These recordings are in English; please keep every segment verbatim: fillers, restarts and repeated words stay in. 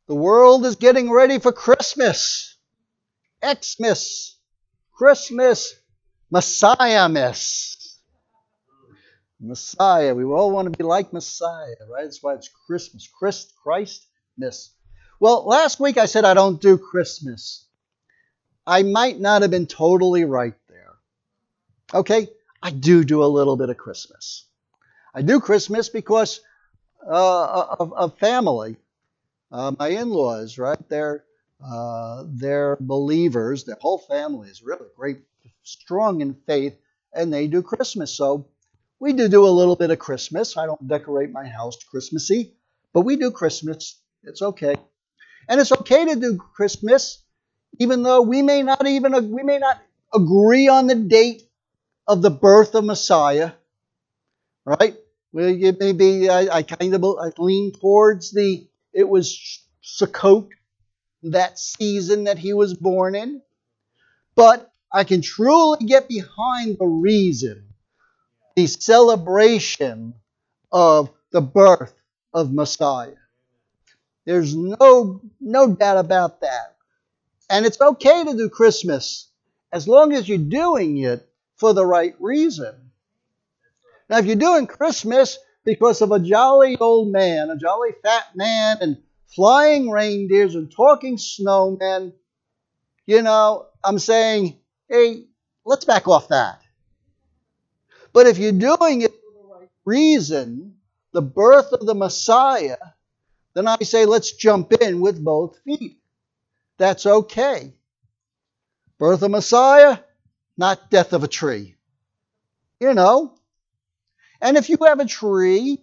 The world is getting ready for Christmas. Xmas. Christmas. Messiah-miss. Messiah. We all want to be like Messiah, right? That's why it's Christmas. Christ, Christ-miss. Well, last week I said I don't do Christmas. I might not have been totally right there. Okay? I do do a little bit of Christmas. I do Christmas because uh, of, of family. Uh, my in-laws, right? They're uh, they're believers. Their whole family is really great, strong in faith, and they do Christmas. So we do do a little bit of Christmas. I don't decorate my house Christmassy, but we do Christmas. It's okay, and it's okay to do Christmas, even though we may not even we may not agree on the date of the birth of Messiah, right? Well, it may be I, I kind of I lean towards the it was Sukkot, that season that he was born in. But I can truly get behind the reason, the celebration of the birth of Messiah. There's no, no doubt about that. And it's okay to do Christmas as long as you're doing it for the right reason. Now, if you're doing Christmas because of a jolly old man, a jolly fat man, and flying reindeers and talking snowmen, you know, I'm saying, hey, let's back off that. But if you're doing it for the right reason, the birth of the Messiah, then I say let's jump in with both feet. That's okay. Birth of Messiah, not death of a tree. You know. And if you have a tree,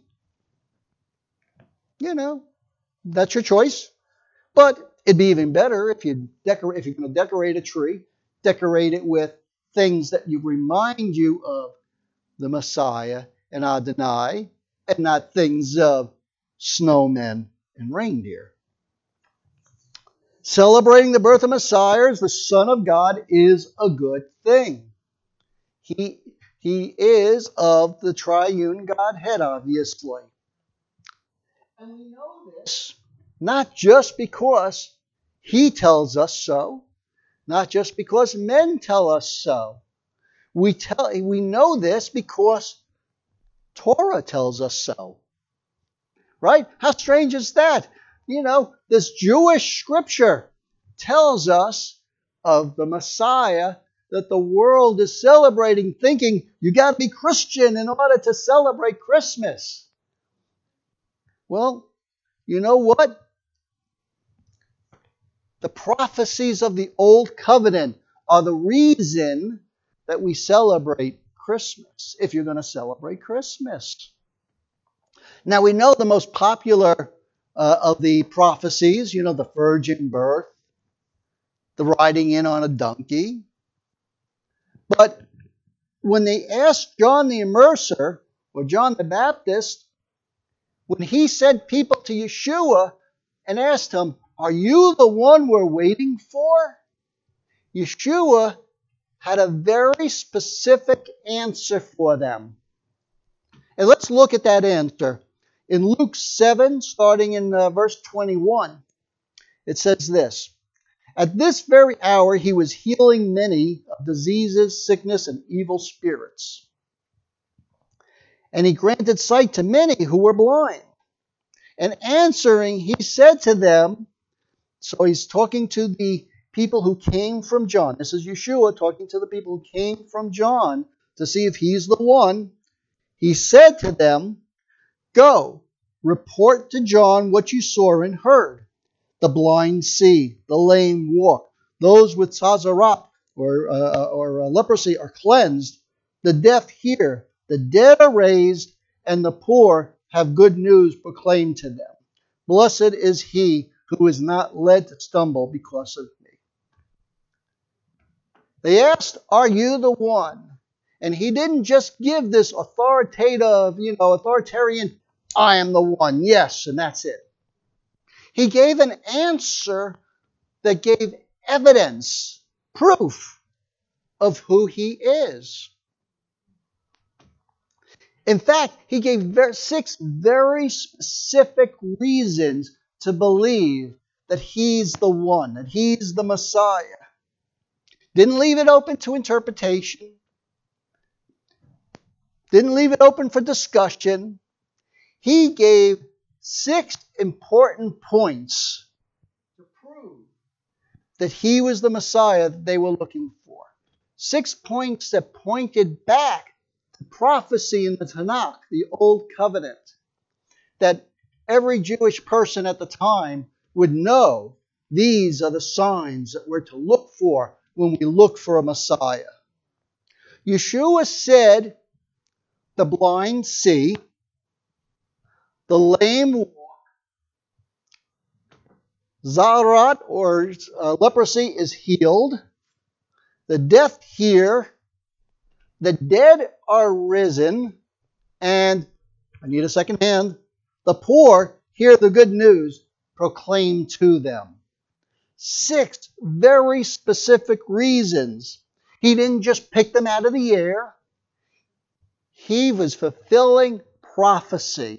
you know, that's your choice. But it'd be even better if you decorate if you're going to decorate a tree, decorate it with things that you remind you of the Messiah and Adonai, and not things of snowmen and reindeer. Celebrating the birth of Messiah as the Son of God is a good thing. He, he is of the triune Godhead, obviously. And we know this not just because he tells us so, not just because men tell us so. We tell we know this because Torah tells us so. Right? How strange is that? You know, this Jewish scripture tells us of the Messiah that the world is celebrating, thinking you got to be Christian in order to celebrate Christmas. Well, you know what? The prophecies of the Old Covenant are the reason that we celebrate Christmas, if you're going to celebrate Christmas. Now, we know the most popular uh, of the prophecies, you know, the virgin birth, the riding in on a donkey. But when they asked John the Immerser, or John the Baptist, when he sent people to Yeshua and asked him, are you the one we're waiting for? Yeshua had a very specific answer for them. And let's look at that answer. In Luke seven, starting in uh, verse twenty-one, it says this. At this very hour he was healing many of diseases, sickness, and evil spirits. And he granted sight to many who were blind. And answering, he said to them, so he's talking to the people who came from John. This is Yeshua talking to the people who came from John to see if he's the one. He said to them, go, report to John what you saw and heard. The blind see, the lame walk, those with tzara'at or, uh, or uh, leprosy are cleansed, the deaf hear, the dead are raised, and the poor have good news proclaimed to them. Blessed is he who is not led to stumble because of me. They asked, are you the one? And he didn't just give this authoritative, you know, authoritarian, I am the one, yes, and that's it. He gave an answer that gave evidence, proof of who he is. In fact, he gave six very specific reasons to believe that he's the one, that he's the Messiah. Didn't leave it open to interpretation. Didn't leave it open for discussion. He gave six important points to prove that he was the Messiah that they were looking for. Six points that pointed back to prophecy in the Tanakh, the Old Covenant, that every Jewish person at the time would know these are the signs that we're to look for when we look for a Messiah. Yeshua said, the blind see, the lame walk, Zarat, or uh, leprosy, is healed, the deaf hear, the dead are risen, and, I need a second hand, the poor hear the good news proclaimed to them. Six very specific reasons. He didn't just pick them out of the air. He was fulfilling prophecy.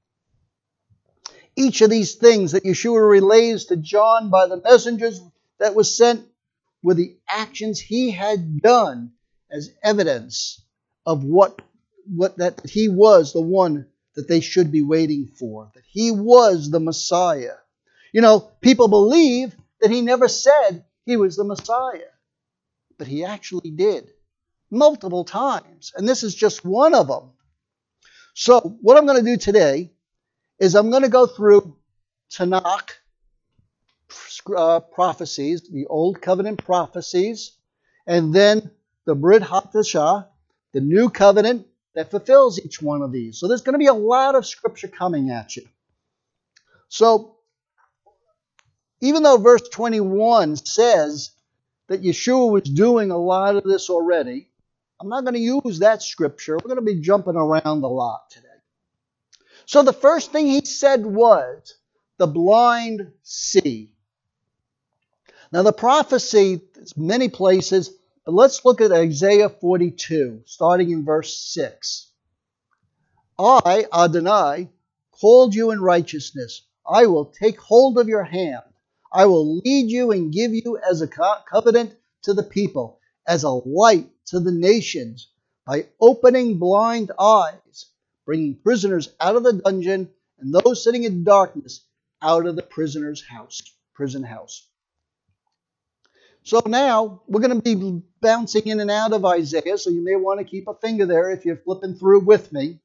Each of these things that Yeshua relays to John by the messengers that was sent were the actions he had done as evidence of what, what that he was the one that they should be waiting for, that he was the Messiah. You know, people believe that he never said he was the Messiah, but he actually did multiple times, and this is just one of them. So what I'm going to do today is I'm going to go through Tanakh uh, prophecies, the Old Covenant prophecies, and then the Brit Hadashah, the New Covenant that fulfills each one of these. So there's going to be a lot of scripture coming at you. So even though verse twenty-one says that Yeshua was doing a lot of this already, I'm not going to use that scripture. We're going to be jumping around a lot today. So the first thing he said was, the blind see. Now the prophecy, there's many places, but let's look at Isaiah forty-two, starting in verse six. I, Adonai, called you in righteousness. I will take hold of your hand. I will lead you and give you as a covenant to the people, as a light to the nations, by opening blind eyes, bringing prisoners out of the dungeon, and those sitting in darkness out of the prisoner's house, prison house. So now we're going to be bouncing in and out of Isaiah, so you may want to keep a finger there if you're flipping through with me.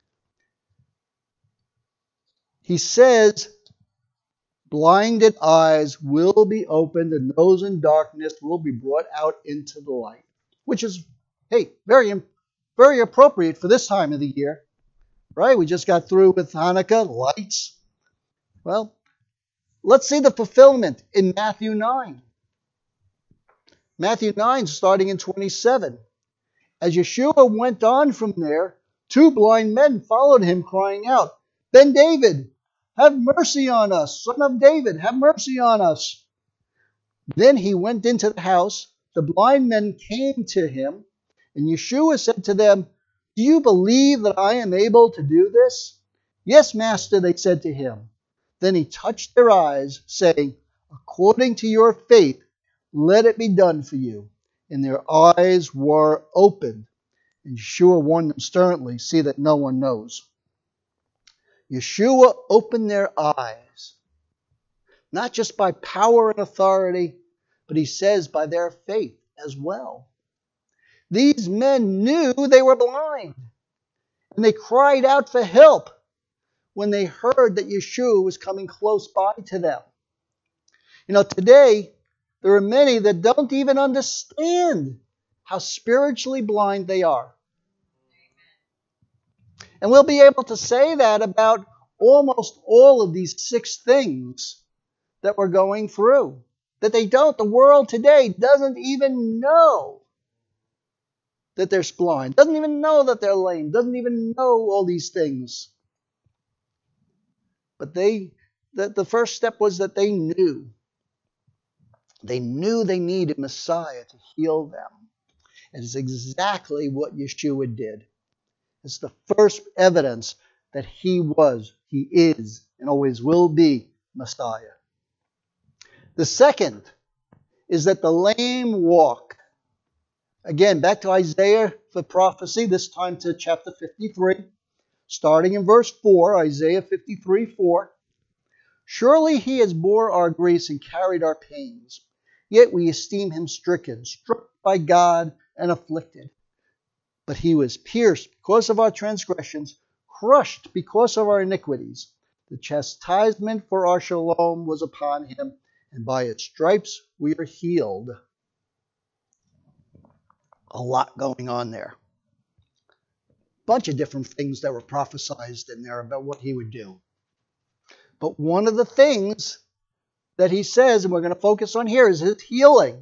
He says, blinded eyes will be opened, and those in darkness will be brought out into the light. Which is, hey, very, very appropriate for this time of the year. Right? We just got through with Hanukkah, lights. Well, let's see the fulfillment in Matthew nine. Matthew nine, starting in twenty-seven. As Yeshua went on from there, two blind men followed him, crying out, Ben David, have mercy on us. Son of David, have mercy on us. Then he went into the house. The blind men came to him, and Yeshua said to them, do you believe that I am able to do this? Yes, Master, they said to him. Then he touched their eyes, saying, according to your faith, let it be done for you. And their eyes were opened. And Yeshua warned them sternly, see that no one knows. Yeshua opened their eyes, not just by power and authority, but he says by their faith as well. These men knew they were blind, and they cried out for help when they heard that Yeshua was coming close by to them. You know, today, there are many that don't even understand how spiritually blind they are. And we'll be able to say that about almost all of these six things that we're going through. That they don't. The world today doesn't even know that they're blind. Doesn't even know that they're lame. Doesn't even know all these things. But they, the, the first step was that they knew. They knew they needed Messiah to heal them. And it's exactly what Yeshua did. It's the first evidence that he was, he is, and always will be Messiah. The second is that the lame walk. Again, back to Isaiah for prophecy, this time to chapter fifty-three. Starting in verse four, Isaiah fifty-three, four. Surely he has bore our griefs and carried our pains. Yet we esteem him stricken, struck by God and afflicted. But he was pierced because of our transgressions, crushed because of our iniquities. The chastisement for our shalom was upon him, and by its stripes we are healed. A lot going on there. Bunch of different things that were prophesied in there about what he would do. But one of the things that he says, and we're going to focus on here, is his healing.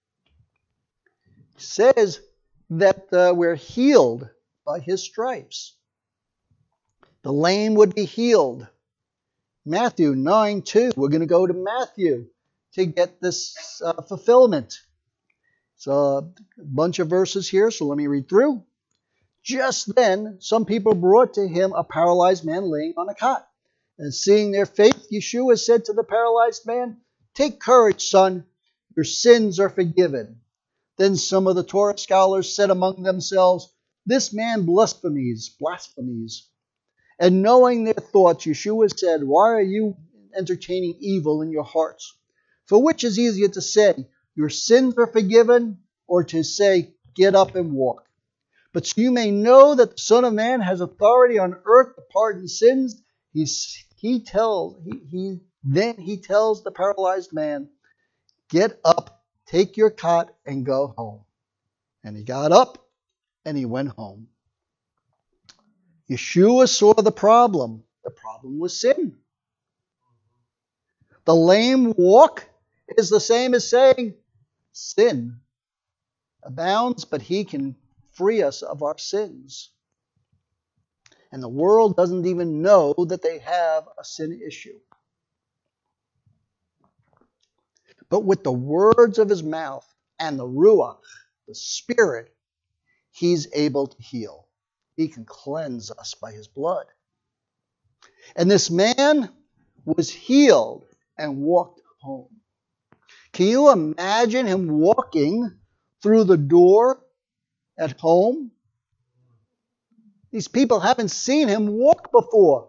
He says that uh, we're healed by his stripes. The lame would be healed. Matthew nine two. We're going to go to Matthew to get this uh, fulfillment. It's a bunch of verses here, so let me read through. Just then, some people brought to him a paralyzed man laying on a cot. And seeing their faith, Yeshua said to the paralyzed man, "Take courage, son, your sins are forgiven." Then some of the Torah scholars said among themselves, "This man blasphemies, blasphemies." And knowing their thoughts, Yeshua said, "Why are you entertaining evil in your hearts? For which is easier to say, 'Your sins are forgiven,' or to say, 'Get up and walk'? But so you may know that the Son of Man has authority on earth to pardon sins, he's, he tells, he, he, then he tells the paralyzed man, 'Get up, take your cot, and go home.' And he got up, and he went home." Yeshua saw the problem. The problem was sin. The lame walk is the same as saying, sin abounds, but he can free us of our sins. And the world doesn't even know that they have a sin issue. But with the words of his mouth and the Ruach, the Spirit, he's able to heal. He can cleanse us by his blood. And this man was healed and walked home. Can you imagine him walking through the door at home? These people haven't seen him walk before.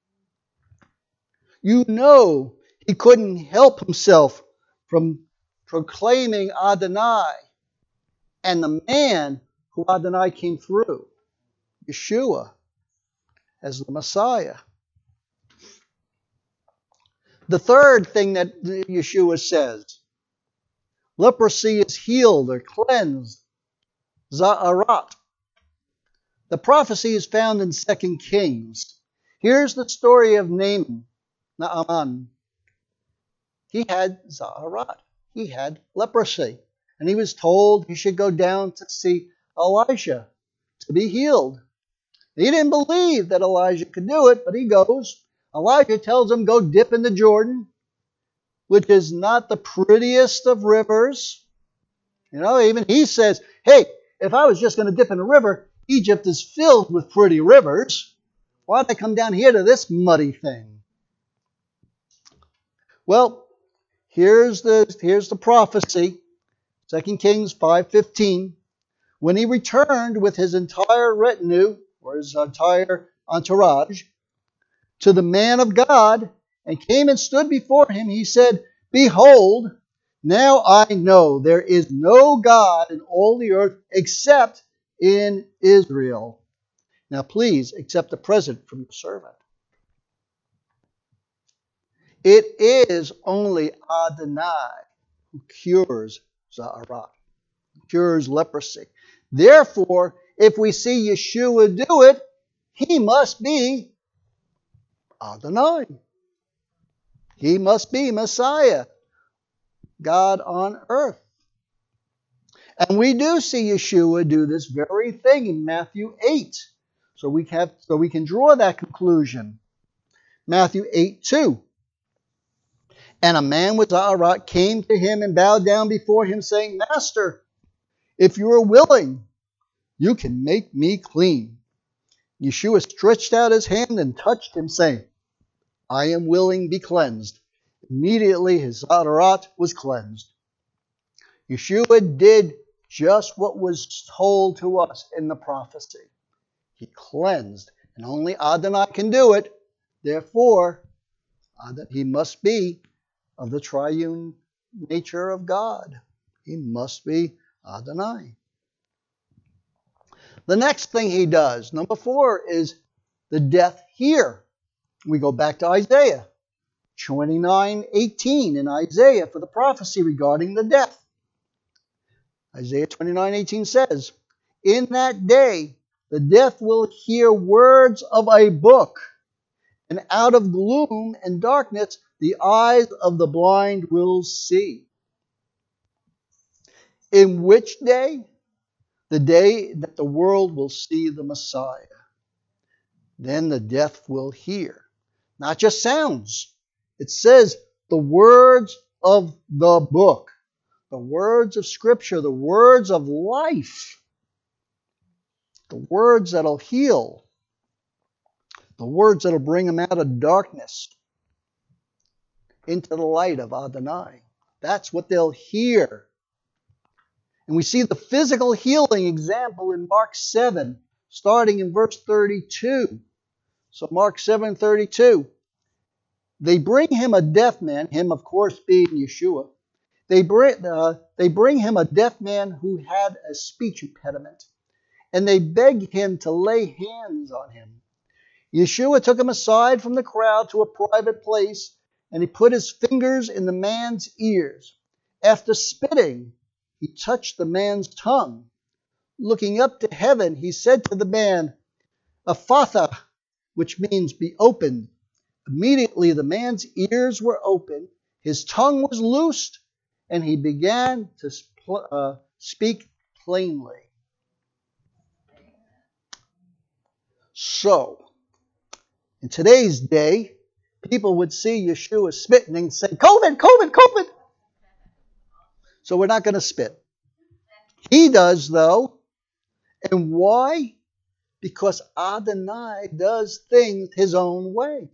You know he couldn't help himself from proclaiming Adonai and the man who Adonai came through, Yeshua, as the Messiah. The third thing that Yeshua says, leprosy is healed or cleansed, za'arat. The prophecy is found in Second Kings. Here's the story of Naaman. Naaman. He had za'arat. He had leprosy. And he was told he should go down to see Elijah to be healed. He didn't believe that Elijah could do it, but he goes. Elijah tells him, go dip in the Jordan, which is not the prettiest of rivers. You know, even he says, hey, if I was just going to dip in a river, Egypt is filled with pretty rivers. Why'd I come down here to this muddy thing? Well, here's the, here's the prophecy. Second Kings five fifteen. When he returned with his entire retinue, or his entire entourage, to the man of God, and came and stood before him, he said, behold, now I know there is no God in all the earth except in Israel. Now please accept the present from your servant. It is only Adonai who cures za'arat, cures leprosy. Therefore, if we see Yeshua do it, he must be Adonai. He must be Messiah, God on earth. And we do see Yeshua do this very thing in Matthew eight. So we have, so we can draw that conclusion. Matthew eight two. And a man with za'arat came to him and bowed down before him, saying, Master, if you are willing, you can make me clean. Yeshua stretched out his hand and touched him, saying, I am willing, be cleansed. Immediately his Zaharat was cleansed. Yeshua did just what was told to us in the prophecy. He cleansed, and only Adonai can do it. Therefore, he must be of the triune nature of God. He must be Adonai. The next thing he does, number four, is the death here. We go back to Isaiah twenty-nine eighteen in Isaiah for the prophecy regarding the death. Isaiah twenty-nine eighteen says, "In that day the deaf will hear words of a book, and out of gloom and darkness the eyes of the blind will see." In which day? The day that the world will see the Messiah. Then the deaf will hear. Not just sounds. It says the words of the book. The words of Scripture. The words of life. The words that'll heal. The words that'll bring them out of darkness into the light of Adonai. That's what they'll hear. And we see the physical healing example in Mark seven, starting in verse thirty-two. So Mark seven thirty-two. They bring him a deaf man, him of course being Yeshua. They bring, uh, they bring him a deaf man who had a speech impediment. And they beg him to lay hands on him. Yeshua took him aside from the crowd to a private place, and he put his fingers in the man's ears. After spitting, he touched the man's tongue. Looking up to heaven, he said to the man, "Ephphatha," which means be opened. Immediately the man's ears were opened, his tongue was loosed, and he began to uh, speak plainly. So, in today's day, people would see Yeshua spitting and say, "COVID, COVID, COVID." So we're not going to spit. He does, though. And why? Because Adonai does things his own way.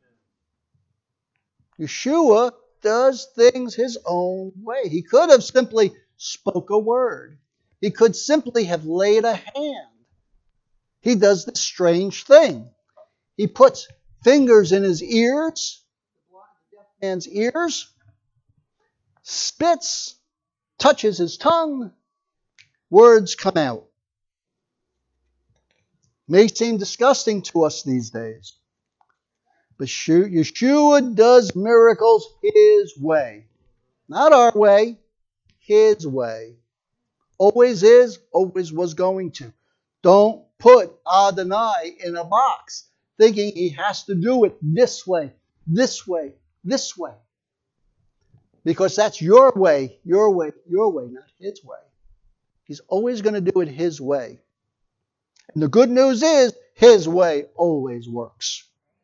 Yeshua does things his own way. He could have simply spoke a word. He could simply have laid a hand. He does this strange thing. He puts fingers in his ears, man's ears, spits, touches his tongue, words come out. May seem disgusting to us these days. But Yeshua does miracles his way. Not our way, his way. Always is, always was going to. Don't put Adonai in a box thinking he has to do it this way, this way, this way. Because that's your way, your way, your way, not his way. He's always going to do it his way. And the good news is, his way always works.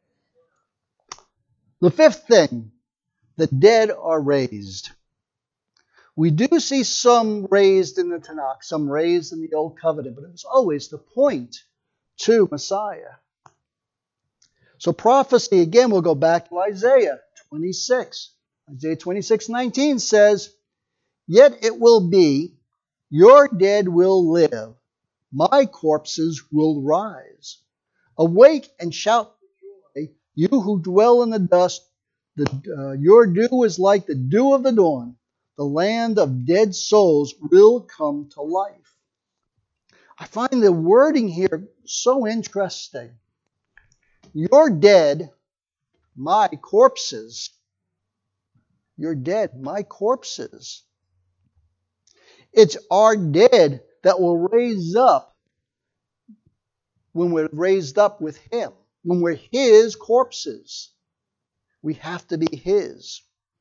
The fifth thing, the dead are raised. We do see some raised in the Tanakh, some raised in the Old Covenant, but it was always to point to Messiah. So prophecy, again, we'll go back to Isaiah twenty-six. Isaiah twenty-six nineteen says, "Yet it will be, your dead will live, my corpses will rise. Awake and shout for joy, you who dwell in the dust. The, uh, your dew is like the dew of the dawn. The land of dead souls will come to life." I find the wording here so interesting. You're dead, my corpses. You're dead, my corpses. It's our dead that will raise up when we're raised up with him. When we're his corpses. We have to be his.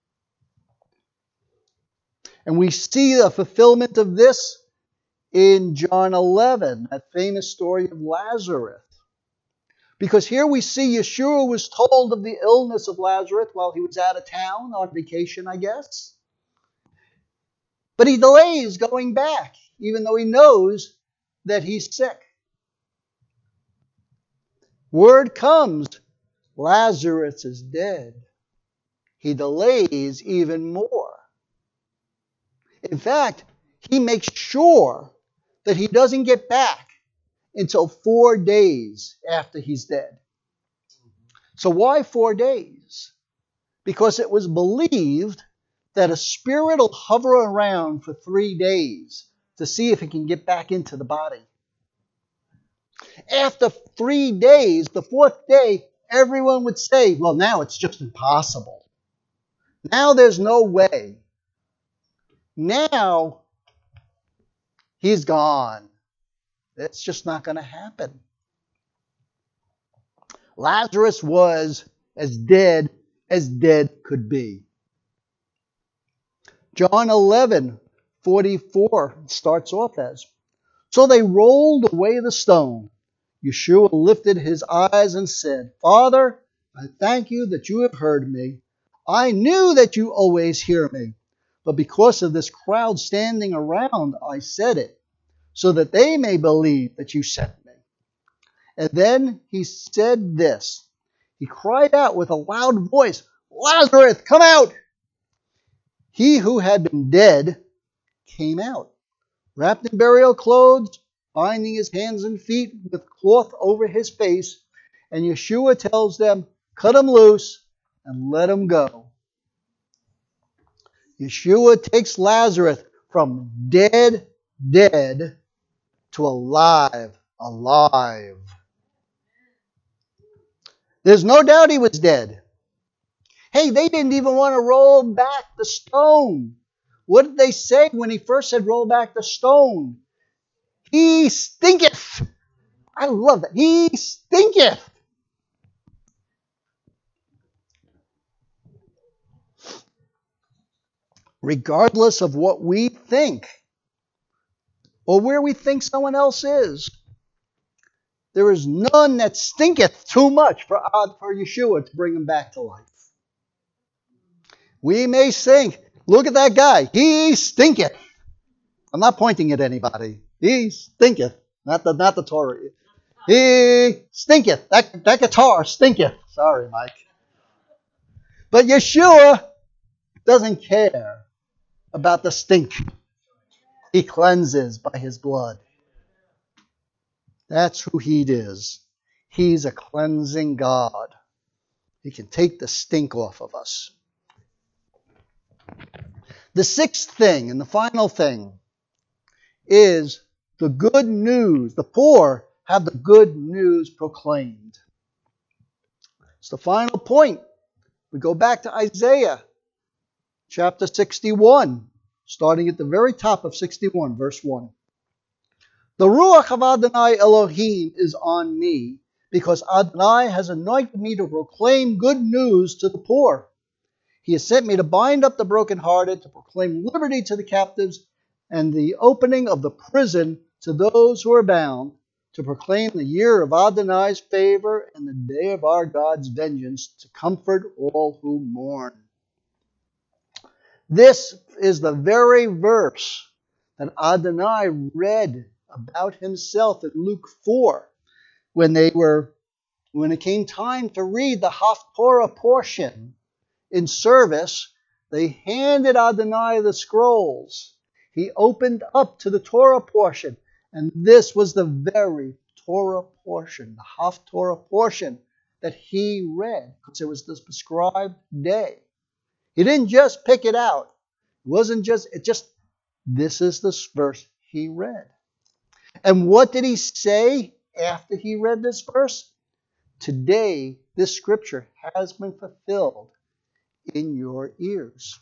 And we see the fulfillment of this in John eleven, that famous story of Lazarus. Because here we see Yeshua was told of the illness of Lazarus while he was out of town on vacation, I guess. But he delays going back, even though he knows that he's sick. Word comes, Lazarus is dead. he delays even more. In fact, he makes sure that he doesn't get back until four days after he's dead. So why four days? Because it was believed that a spirit will hover around for three days to see if it can get back into the body. After three days, the fourth day, everyone would say, well, now it's just impossible. Now there's no way. Now he's gone. It's just not going to happen. Lazarus was as dead as dead could be. John eleven forty-four starts off as, so they rolled away the stone. Yeshua lifted his eyes and said, Father, I thank you that you have heard me. I knew that you always hear me, but because of this crowd standing around, I said it, so that they may believe that you sent me. And then he said this. He cried out with a loud voice, Lazarus, come out! He who had been dead came out, wrapped in burial clothes, binding his hands and feet with cloth over his face. And Yeshua tells them, cut him loose and let him go. Yeshua takes Lazarus from dead, dead to alive, alive. There's no doubt he was dead. Hey, they didn't even want to roll back the stone. What did they say when he first said roll back the stone? He stinketh. I love that. He stinketh. Regardless of what we think or where we think someone else is, there is none that stinketh too much for, for Yeshua to bring him back to life. We may think, look at that guy. He stinketh. I'm not pointing at anybody. He stinketh. Not the, not the Torah. He stinketh. That, that guitar stinketh. Sorry, Mike. But Yeshua doesn't care about the stink. He cleanses by his blood. That's who he is. He's a cleansing God. He can take the stink off of us. The sixth thing and the final thing is the good news. The poor have the good news proclaimed. It's the final point. We go back to Isaiah chapter sixty-one, starting at the very top of sixty-one, verse one. The Ruach of Adonai Elohim is on me, because Adonai has anointed me to proclaim good news to the poor. He has sent me to bind up the brokenhearted, to proclaim liberty to the captives, and the opening of the prison to those who are bound, to proclaim the year of Adonai's favor and the day of our God's vengeance, to comfort all who mourn. This is the very verse that Adonai read about himself in Luke four, when they were, when it came time to read the Haftorah portion in service. They handed Adonai the scrolls. He opened up to the Torah portion, and this was the very Torah portion, the Haftorah portion that he read, because it was the prescribed day. He didn't just pick it out. It wasn't just, it just, this is the verse he read. And what did he say after he read this verse? Today, this scripture has been fulfilled in your ears.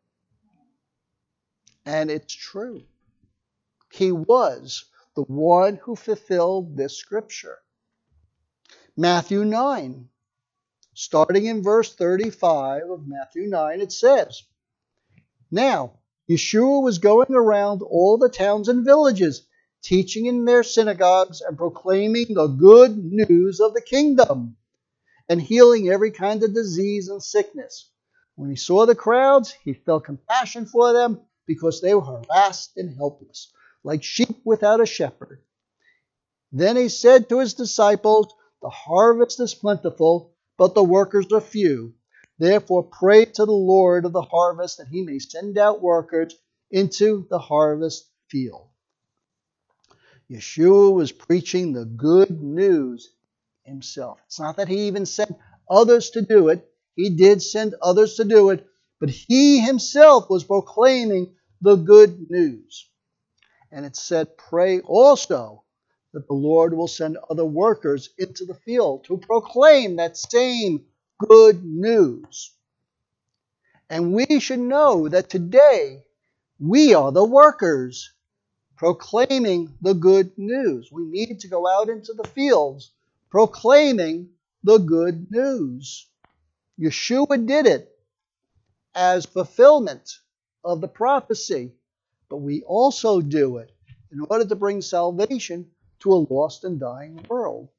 And it's true. He was the one who fulfilled this scripture. Matthew nine, starting in verse thirty-five of Matthew nine, it says, Now, Yeshua was going around all the towns and villages, teaching in their synagogues and proclaiming the good news of the kingdom, and healing every kind of disease and sickness. When he saw the crowds, he felt compassion for them, because they were harassed and helpless, like sheep without a shepherd. Then he said to his disciples, The harvest is plentiful, but the workers are few. Therefore pray to the Lord of the harvest that he may send out workers into the harvest field. Yeshua was preaching the good news himself. It's not that he even sent others to do it. He did send others to do it, but he himself was proclaiming the good news. And it said, pray also that the Lord will send other workers into the field to proclaim that same good news. And we should know that today we are the workers proclaiming the good news. We need to go out into the fields proclaiming the good news. Yeshua did it as fulfillment of the prophecy, but we also do it in order to bring salvation to a lost and dying world.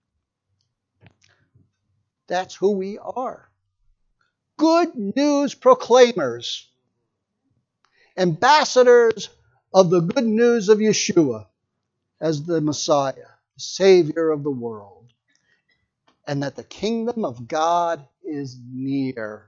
That's who we are. Good news proclaimers, ambassadors of the good news of Yeshua as the Messiah, the Savior of the world, and that the kingdom of God is near.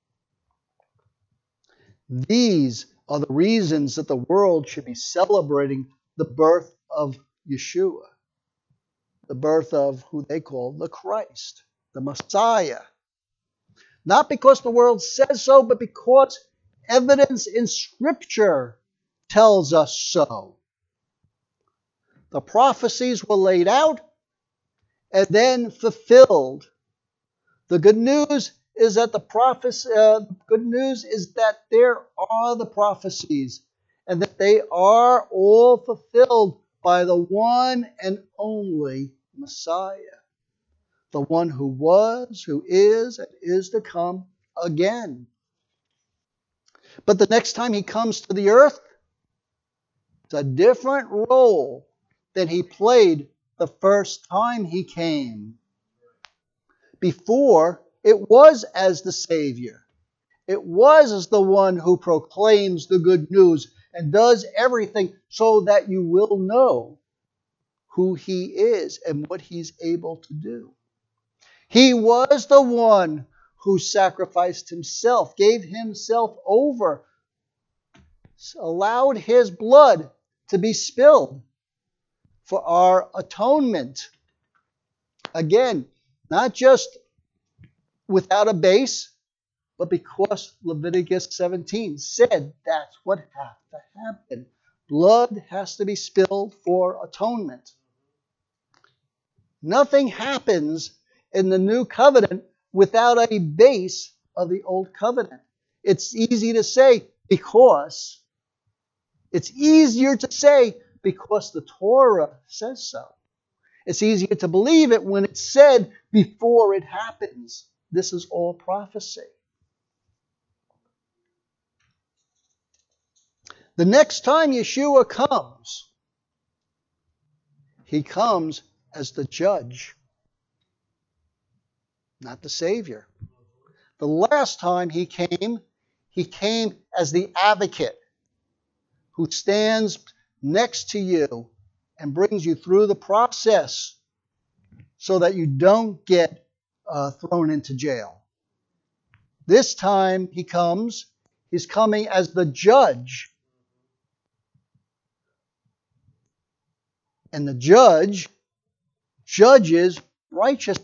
These are the reasons that the world should be celebrating the birth of Yeshua, the birth of who they call the Christ, the Messiah. Not because the world says so, but because evidence in Scripture tells us so. The prophecies were laid out and then fulfilled. The good news is that the prophecy, uh, good news is that there are the prophecies and that they are all fulfilled by the one and only Messiah. The one who was, who is, and is to come again. But the next time he comes to the earth, it's a different role than he played the first time he came. Before, it was as the Savior. It was as the one who proclaims the good news and does everything so that you will know who he is and what he's able to do. He was the one who sacrificed himself, gave himself over, allowed his blood to be spilled for our atonement. Again, not just without a base, but because Leviticus seventeen said that's what has to happen. Blood has to be spilled for atonement. Nothing happens in the new covenant without a base of the old covenant. It's easy to say because, it's easier to say because the Torah says so. It's easier to believe it when it's said before it happens. This is all prophecy. The next time Yeshua comes, he comes as the judge, not the Savior. The last time he came, he came as the advocate who stands next to you and brings you through the process so that you don't get uh, thrown into jail. This time he comes, he's coming as the judge. And the judge judges righteously.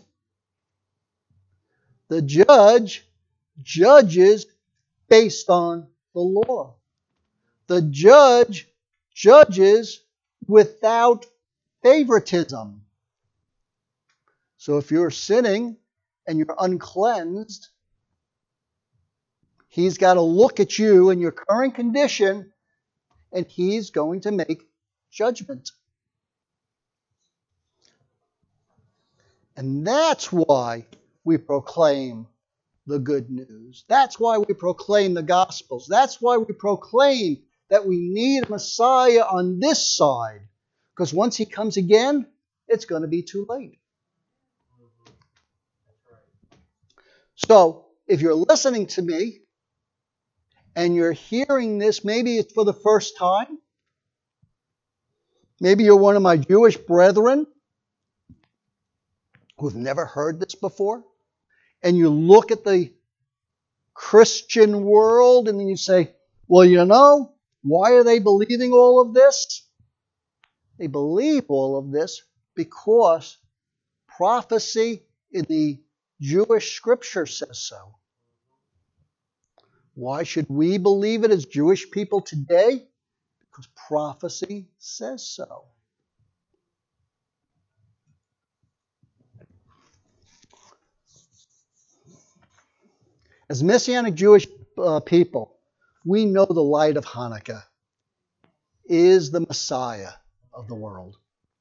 The judge judges based on the law. The judge judges without favoritism. So if you're sinning and you're uncleansed, he's got to look at you in your current condition and he's going to make judgment. And that's why we proclaim the good news. That's why we proclaim the Gospels. That's why we proclaim that we need a Messiah on this side. Because once he comes again, it's going to be too late. So, if you're listening to me and you're hearing this, maybe it's for the first time. Maybe you're one of my Jewish brethren who've never heard this before. And you look at the Christian world, and then you say, well, you know, why are they believing all of this? They believe all of this because prophecy in the Jewish scripture says so. Why should we believe it as Jewish people today? Because prophecy says so. As Messianic Jewish uh, people, we know the light of Hanukkah is the Messiah of the world.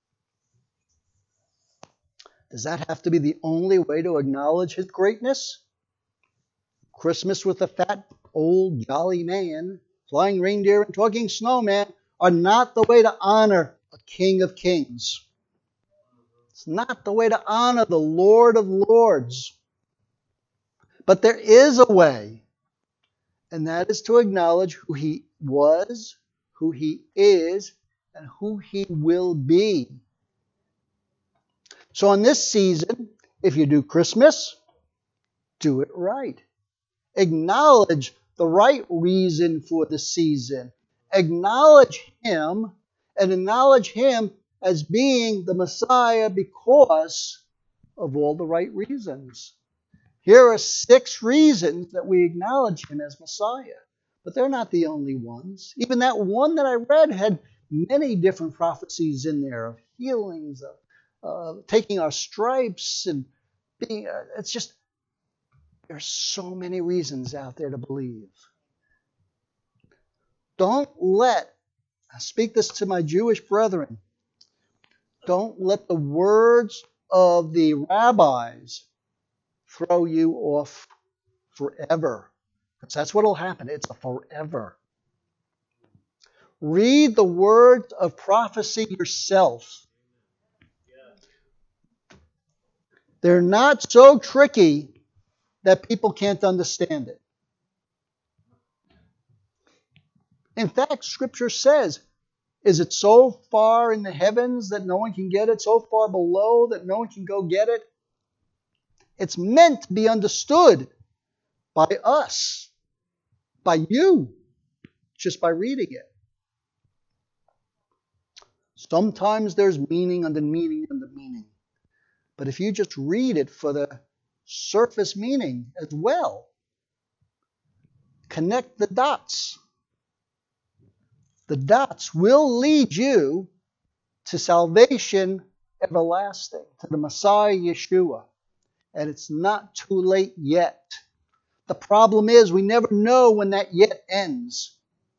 Does that have to be the only way to acknowledge his greatness? Christmas with a fat, old, jolly man, flying reindeer and talking snowman are not the way to honor a King of Kings. It's not the way to honor the Lord of Lords. But there is a way, and that is to acknowledge who he was, who he is, and who he will be. So in this season, if you do Christmas, do it right. Acknowledge the right reason for the season. Acknowledge him, and acknowledge him as being the Messiah because of all the right reasons. Here are six reasons that we acknowledge him as Messiah. But they're not the only ones. Even that one that I read had many different prophecies in there of healings, of uh, taking our stripes, and being, uh, it's just, there's so many reasons out there to believe. Don't let, I speak this to my Jewish brethren, don't let the words of the rabbis throw you off forever. Because that's what will happen. It's a forever. Read the words of prophecy yourself. They're not so tricky that people can't understand it. In fact, Scripture says, is it so far in the heavens that no one can get it? So far below that no one can go get it? It's meant to be understood by us, by you, just by reading it. Sometimes there's meaning under meaning under meaning. But if you just read it for the surface meaning as well, connect the dots. The dots will lead you to salvation everlasting, to the Messiah Yeshua. And it's not too late yet. The problem is we never know when that yet ends.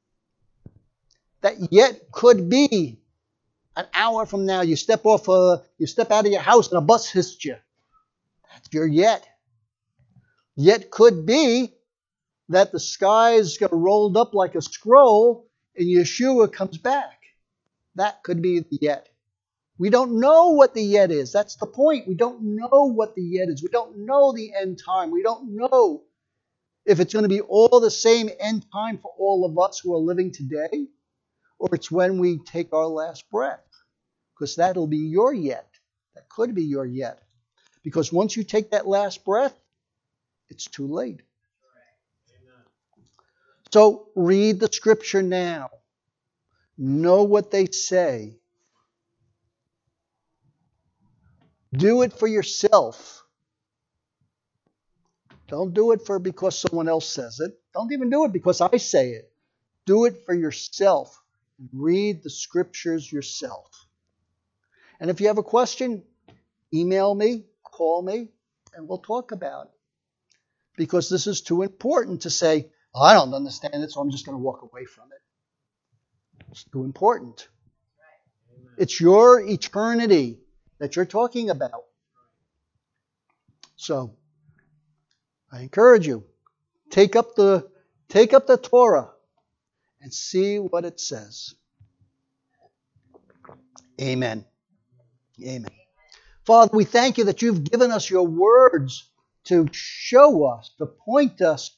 That yet could be an hour from now. You step off, a, you step out of your house and a bus hits you. That's your yet. Yet could be that the skies get rolled up like a scroll and Yeshua comes back. That could be the yet. We don't know what the yet is. That's the point. We don't know what the yet is. We don't know the end time. We don't know if it's going to be all the same end time for all of us who are living today, or it's when we take our last breath. Because that'll be your yet. That could be your yet. Because once you take that last breath, it's too late. So read the Scripture now. Know what they say. Do it for yourself. Don't do it for because someone else says it. Don't even do it because I say it. Do it for yourself. Read the Scriptures yourself. And if you have a question, email me, call me, and we'll talk about it. Because this is too important to say, oh, I don't understand it, so I'm just going to walk away from it. It's too important. It's your eternity that you're talking about. So, I encourage you, take up the take up the Torah and see what it says. Amen. Amen. Father, we thank you that you've given us your words to show us, to point us